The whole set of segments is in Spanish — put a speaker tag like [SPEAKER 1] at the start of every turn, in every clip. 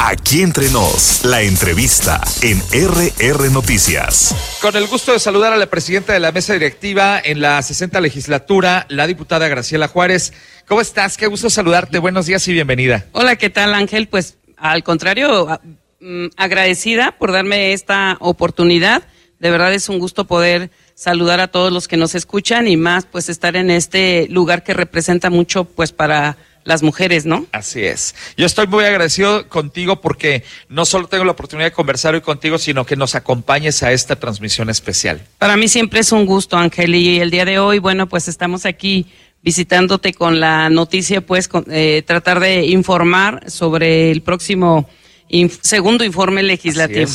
[SPEAKER 1] Aquí entre nos, la entrevista en RR Noticias.
[SPEAKER 2] Con el gusto de saludar a la presidenta de la mesa directiva en la 60ª legislatura, la diputada Graciela Juárez. ¿Cómo estás? Qué gusto saludarte. Buenos días y bienvenida.
[SPEAKER 3] Hola, ¿qué tal, Ángel? Pues al contrario, agradecida por darme esta oportunidad. De verdad es un gusto poder saludar a todos los que nos escuchan y más pues estar en este lugar que representa mucho pues para las mujeres, ¿no?
[SPEAKER 2] Así es. Yo estoy muy agradecido contigo porque no solo tengo la oportunidad de conversar hoy contigo, sino que nos acompañes a esta transmisión especial.
[SPEAKER 3] Para mí siempre es un gusto, Ángel, y el día de hoy, bueno, pues estamos aquí visitándote con la noticia, pues tratar de informar sobre el próximo segundo informe legislativo.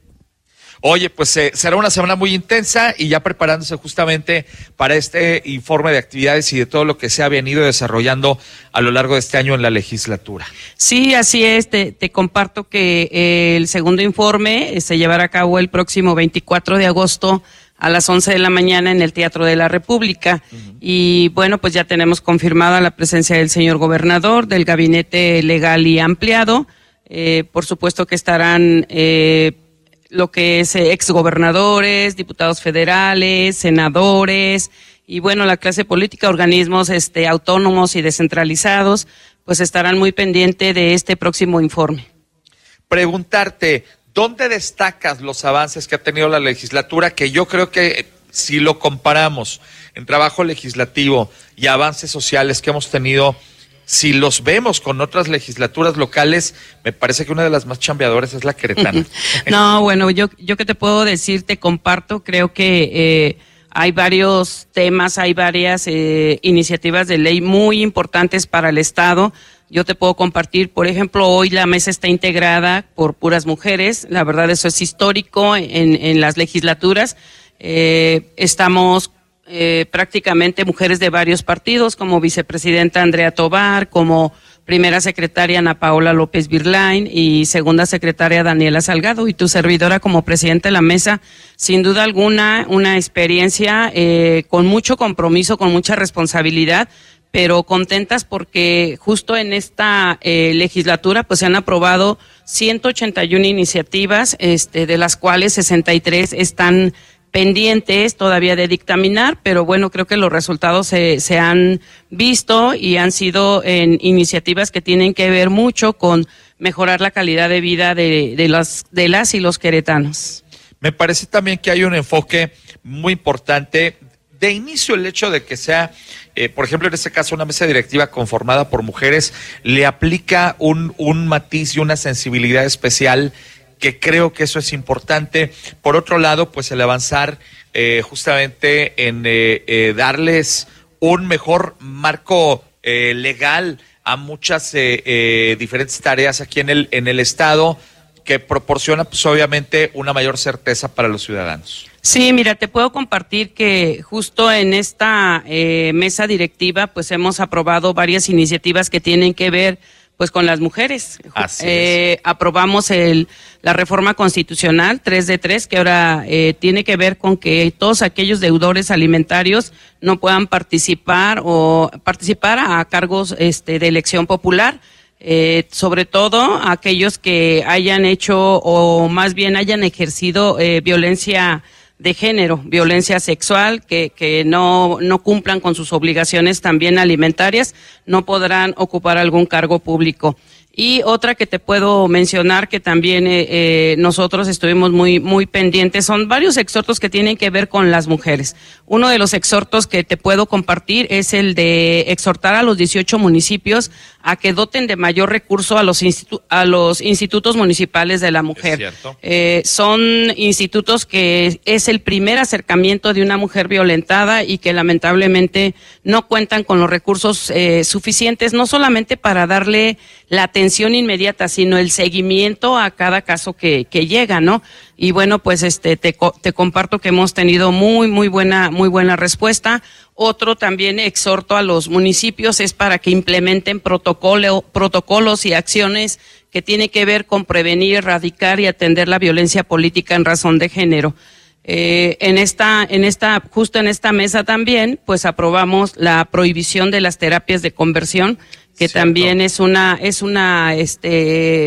[SPEAKER 2] Oye, pues será una semana muy intensa y ya preparándose justamente para este informe de actividades y de todo lo que se ha venido desarrollando a lo largo de este año en la legislatura.
[SPEAKER 3] Sí, así es. Te comparto que el segundo informe se llevará a cabo el próximo 24 de agosto a las 11 de la mañana en el Teatro de la República. Y bueno, pues ya tenemos confirmada la presencia del señor gobernador, del gabinete legal y ampliado. Por supuesto que estarán lo que es exgobernadores, diputados federales, senadores y bueno, la clase política, organismos autónomos y descentralizados, pues estarán muy pendientes de este próximo informe.
[SPEAKER 2] Preguntarte, ¿dónde destacas los avances que ha tenido la legislatura? Que yo creo que si lo comparamos en trabajo legislativo y avances sociales que hemos tenido, si los vemos con otras legislaturas locales, me parece que una de las más chambeadoras es la queretana.
[SPEAKER 3] No, bueno, yo qué te puedo decir, te comparto, creo que hay varios temas, hay varias iniciativas de ley muy importantes para el Estado. Yo te puedo compartir, por ejemplo, hoy la mesa está integrada por puras mujeres, la verdad eso es histórico en las legislaturas. Estamos prácticamente mujeres de varios partidos, como vicepresidenta Andrea Tobar, como primera secretaria Ana Paola López Virlain y segunda secretaria Daniela Salgado, y tu servidora como presidenta de la mesa, sin duda alguna, una experiencia con mucho compromiso, con mucha responsabilidad, pero contentas porque justo en esta legislatura pues se han aprobado 181 iniciativas, de las cuales 63 están pendientes todavía de dictaminar, pero bueno, creo que los resultados se han visto y han sido en iniciativas que tienen que ver mucho con mejorar la calidad de vida de las y los queretanos.
[SPEAKER 2] Me parece también que hay un enfoque muy importante. De inicio, el hecho de que sea, por ejemplo, en este caso, una mesa directiva conformada por mujeres, le aplica un matiz y una sensibilidad especial, que creo que eso es importante. Por otro lado, pues el avanzar justamente en darles un mejor marco legal a muchas diferentes tareas aquí en el Estado, que proporciona pues obviamente una mayor certeza para los ciudadanos.
[SPEAKER 3] Sí, mira, te puedo compartir que justo en esta mesa directiva pues hemos aprobado varias iniciativas que tienen que ver pues con las mujeres. Aprobamos la reforma constitucional 3 de 3, que ahora tiene que ver con que todos aquellos deudores alimentarios no puedan participar a cargos de elección popular, sobre todo aquellos que hayan hecho o más bien hayan ejercido violencia de género, violencia sexual, que no cumplan con sus obligaciones también alimentarias, no podrán ocupar algún cargo público. Y otra que te puedo mencionar que también nosotros estuvimos muy pendientes, son varios exhortos que tienen que ver con las mujeres. Uno de los exhortos que te puedo compartir es el de exhortar a los 18 municipios a que doten de mayor recurso a los institutos municipales de la mujer. Son institutos que es el primer acercamiento de una mujer violentada y que lamentablemente no cuentan con los recursos suficientes, no solamente para darle la atención inmediata, sino el seguimiento a cada caso que llega, ¿no? Y bueno, pues te comparto que hemos tenido muy buena respuesta. Otro también exhorto a los municipios es para que implementen protocolos y acciones que tienen que ver con prevenir, erradicar y atender la violencia política en razón de género. Justo en esta mesa también, pues aprobamos la prohibición de las terapias de conversión, que también es una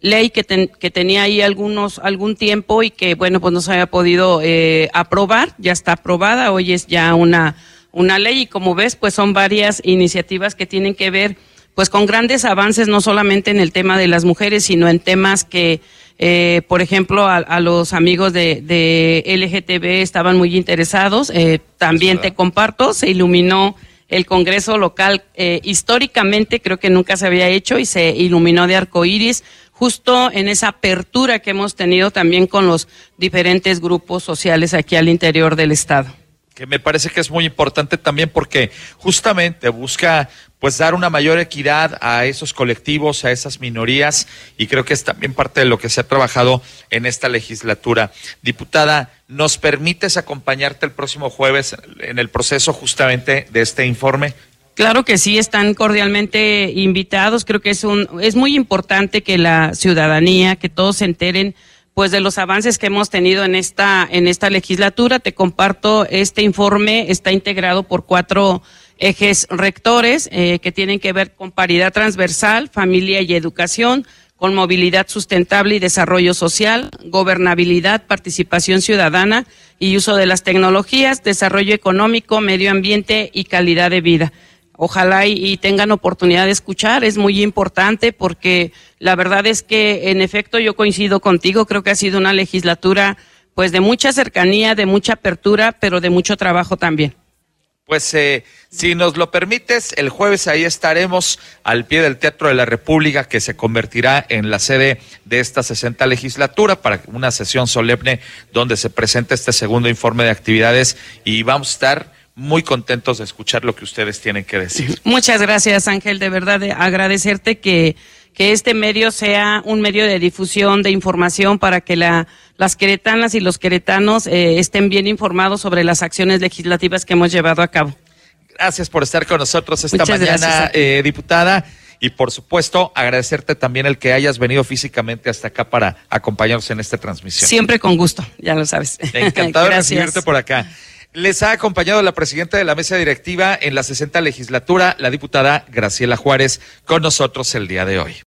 [SPEAKER 3] ley que tenía ahí algún tiempo y que, bueno, pues no se había podido aprobar. Ya está aprobada, hoy es ya una ley, y como ves, pues son varias iniciativas que tienen que ver pues con grandes avances, no solamente en el tema de las mujeres, sino en temas que, por ejemplo, a los amigos de LGTB estaban muy interesados. También te comparto, se iluminó el Congreso local, históricamente creo que nunca se había hecho, y se iluminó de arcoíris, justo en esa apertura que hemos tenido también con los diferentes grupos sociales aquí al interior del estado.
[SPEAKER 2] Que me parece que es muy importante también porque justamente busca pues dar una mayor equidad a esos colectivos, a esas minorías, y creo que es también parte de lo que se ha trabajado en esta legislatura. Diputada, ¿nos permites acompañarte el próximo jueves en el proceso justamente de este informe?
[SPEAKER 3] Claro que sí, están cordialmente invitados. Creo que es muy importante que la ciudadanía, que todos se enteren pues de los avances que hemos tenido en esta legislatura. Te comparto, este informe está integrado por 4 ejes rectores que tienen que ver con paridad transversal, familia y educación, con movilidad sustentable y desarrollo social, gobernabilidad, participación ciudadana y uso de las tecnologías, desarrollo económico, medio ambiente y calidad de vida. Ojalá y tengan oportunidad de escuchar, es muy importante porque la verdad es que en efecto yo coincido contigo, creo que ha sido una legislatura pues de mucha cercanía, de mucha apertura, pero de mucho trabajo también.
[SPEAKER 2] Pues si nos lo permites, el jueves ahí estaremos al pie del Teatro de la República, que se convertirá en la sede de esta 60ª legislatura, para una sesión solemne donde se presenta este segundo informe de actividades, y vamos a estar muy contentos de escuchar lo que ustedes tienen que decir.
[SPEAKER 3] Muchas gracias, Ángel, de verdad agradecerte que este medio sea un medio de difusión, de información, para que las queretanas y los queretanos estén bien informados sobre las acciones legislativas que hemos llevado a cabo.
[SPEAKER 2] Gracias por estar con nosotros esta
[SPEAKER 3] Muchas
[SPEAKER 2] mañana,
[SPEAKER 3] gracias,
[SPEAKER 2] diputada. Y por supuesto, agradecerte también el que hayas venido físicamente hasta acá para acompañarnos en esta transmisión.
[SPEAKER 3] Siempre con gusto, ya lo sabes.
[SPEAKER 2] Encantado de recibirte por acá. Les ha acompañado la presidenta de la mesa directiva en la 60ª legislatura, la diputada Graciela Juárez, con nosotros el día de hoy.